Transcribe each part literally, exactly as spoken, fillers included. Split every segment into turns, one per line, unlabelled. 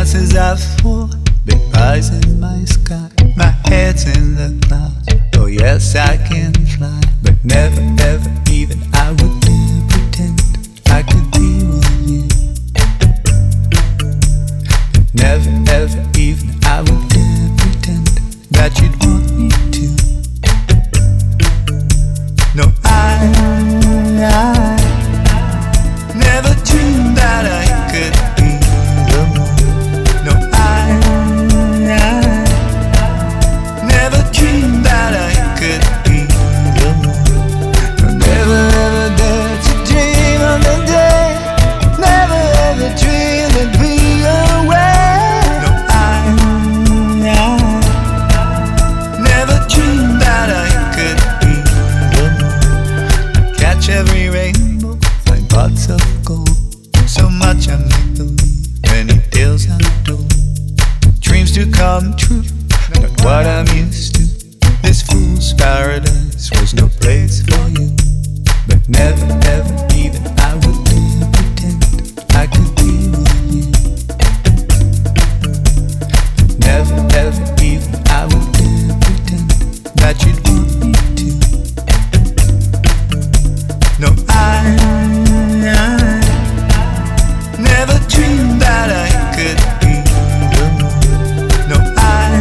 glasses are full, big pies in my sky. My head's in the clouds, oh yes I can fly. But never ever even I would dare pretend I could be with you. But never ever even I would dare pretend that you'd want me to. No, I, I never dreamed that I could be the one. No, I, I never dreamed that I could be the one. I never ever dared to dream of the day. Never ever dreamed that we away. No, I, I never dreamed that I could be the one. Catch every rainbow, find pots of gold. So much I make believe, many tales untold. Dreams do come true, not what I'm used to. This fool's paradise was no place for you. But never ever even I would dare pretend I could be with you. Never ever even I would dare pretend that you'd want me to. No, I, I never dreamed that I could be the one. No, I,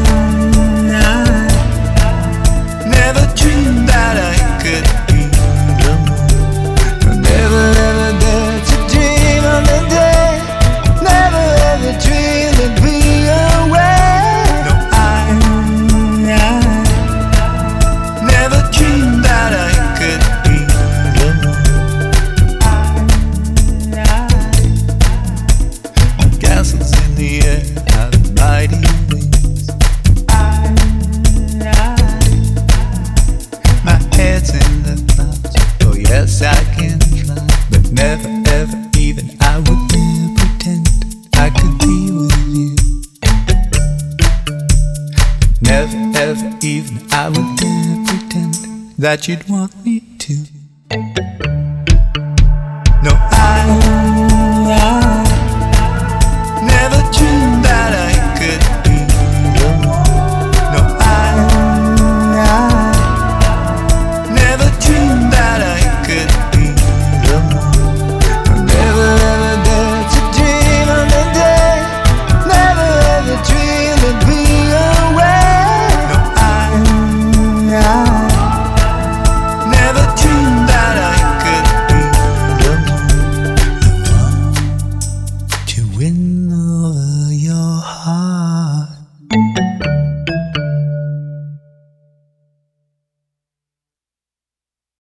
I never dreamed that I could be the one. I never ever dared to dream of the day. Never ever dreamed that we away. No, I, I never dreamed that I could be the one. Castles in the air have mighty wings. My head's in the clouds, oh yes I can fly. But never ever even I would dare pretend I could be with you. Never ever even I would dare pretend that you'd want